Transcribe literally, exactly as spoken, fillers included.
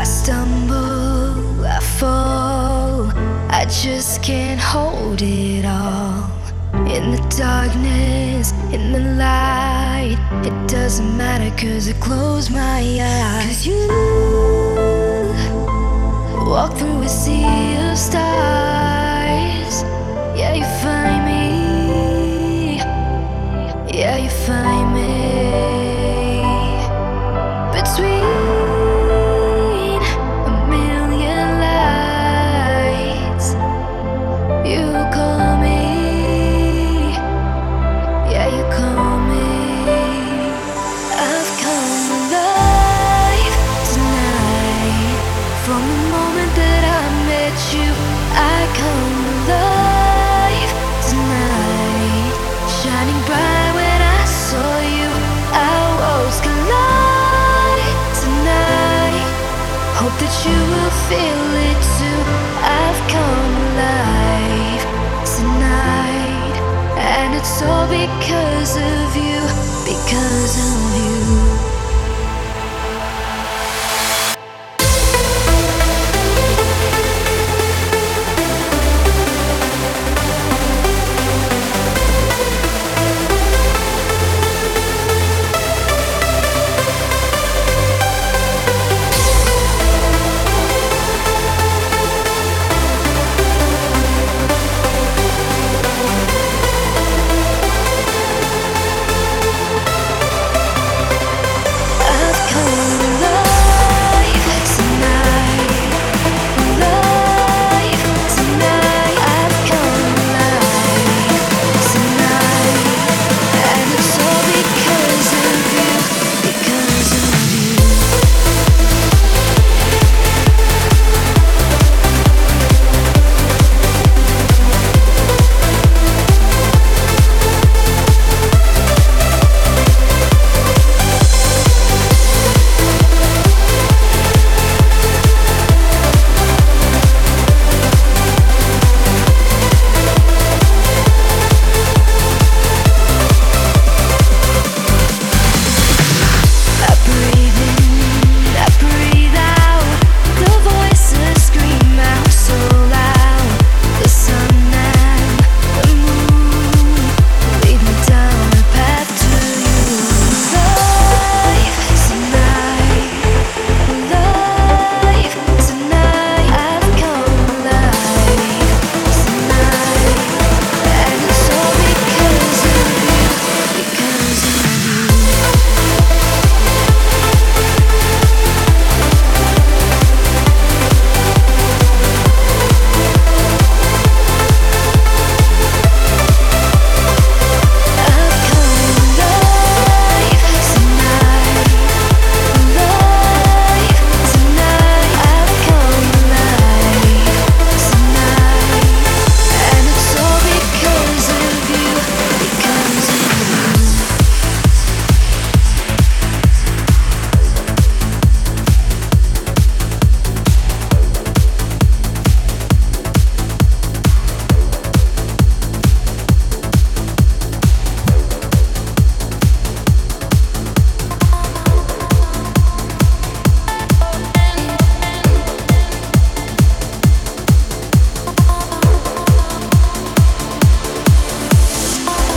stumble, I fall, I just can't hold it all. In the darkness, in the light, it doesn't matter cause I close my eyes. Cause you walk through a sea of stars. Yeah, you find me. Yeah, you find me. Between a million lights, you call me. Yeah, you call me. I've come alive tonight. From the moment that I met you, I come alive tonight. Shining bright when I saw you, our worlds collide tonight. Hope that you will feel it too. I've come alive tonight, and it's all because of you, because of you.